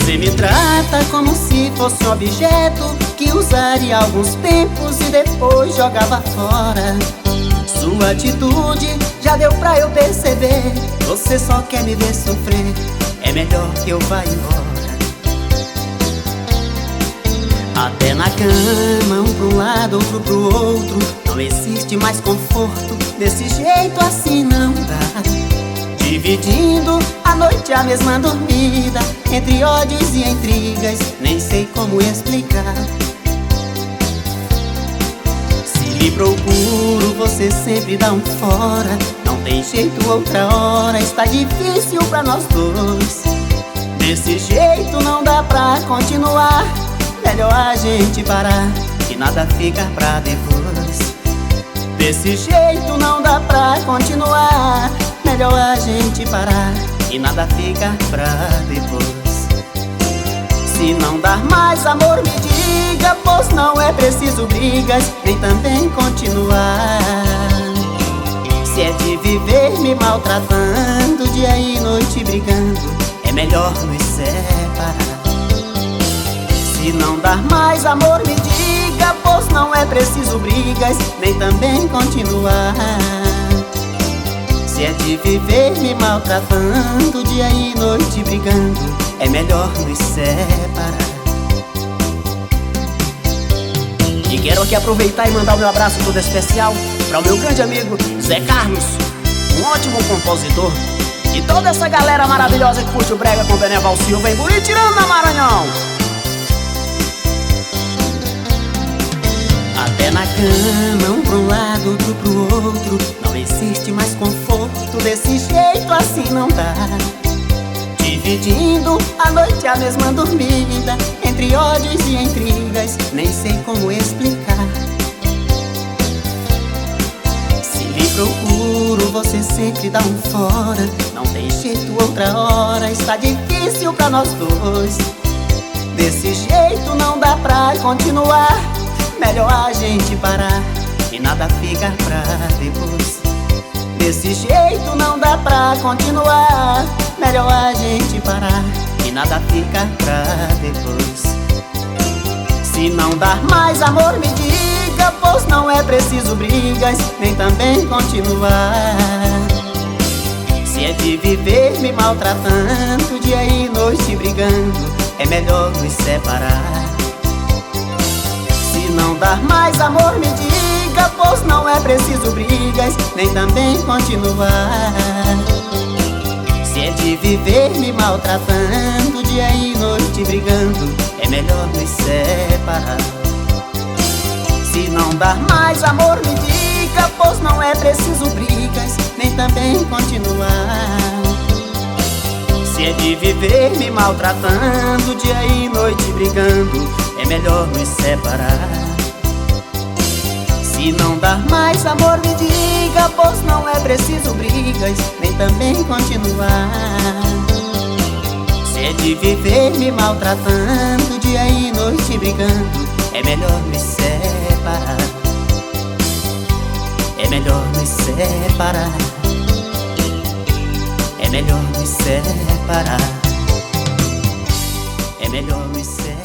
Você me trata como se fosse um objeto que usaria alguns tempos e depois jogava fora. Sua atitude já deu pra eu perceber. Você só quer me ver sofrer. É melhor que eu vá embora. Até na cama, um pro lado, outro pro outro, não existe mais conforto. Desse jeito assim não dá. Dividindo a noite, a mesma dormida, entre ódios e intrigas, nem sei como explicar. Se lhe procuro, você sempre dá um fora. Não tem jeito, outra hora está difícil pra nós dois. Desse jeito não dá pra continuar. Melhor a gente parar, que nada fica pra depois. Desse jeito não dá pra continuar. Melhor a gente parar, que nada fica pra depois. Se não dar mais amor, me diga, pois não é preciso brigas, nem também continuar. Se é de viver me maltratando, dia e noite brigando, é melhor nos separar. Se não dar mais amor, me diga, pois não é preciso brigas, nem também continuar. Se é de viver me maltratando, dia e noite brigando, é melhor nos separar. E quero aqui aproveitar e mandar o meu abraço todo especial para o meu grande amigo Zé Carlos, um ótimo compositor. E toda essa galera maravilhosa que curte o brega com Beneval Silva em Buritirana, Maranhão. Até na cama, um pro lado, outro pro outro, não existe mais conforto. Desse jeito assim não dá. Dividindo a noite, a mesma dormida, entre ódios e intrigas, nem sei como explicar. Se lhe procuro, você sempre dá um fora. Não tem jeito, outra hora está difícil pra nós dois. Desse jeito não dá pra continuar. Melhor a gente parar, e nada fica pra depois. Desse jeito não dá pra continuar. Melhor a gente parar, e nada fica pra depois. Se não dar mais amor, me diga, pois não é preciso brigas, nem também continuar. Se é de viver me maltratando, dia e noite brigando, é melhor nos separar. Se não dar mais amor, me diga, pois não é preciso brigas, nem também continuar. Se é de viver me maltratando, dia e noite brigando, é melhor nos separar. Se não dar mais amor, me diga, pois não é preciso brigas, nem também continuar. Se é de viver me maltratando, dia e noite brigando, é melhor nos separar. Se não dar mais amor, me diga, pois não é preciso brigas, nem também continuar. Se é de viver me maltratando, dia e noite brigando, é melhor nos separar. É melhor nos separar. É melhor nos separar. É melhor nos separar.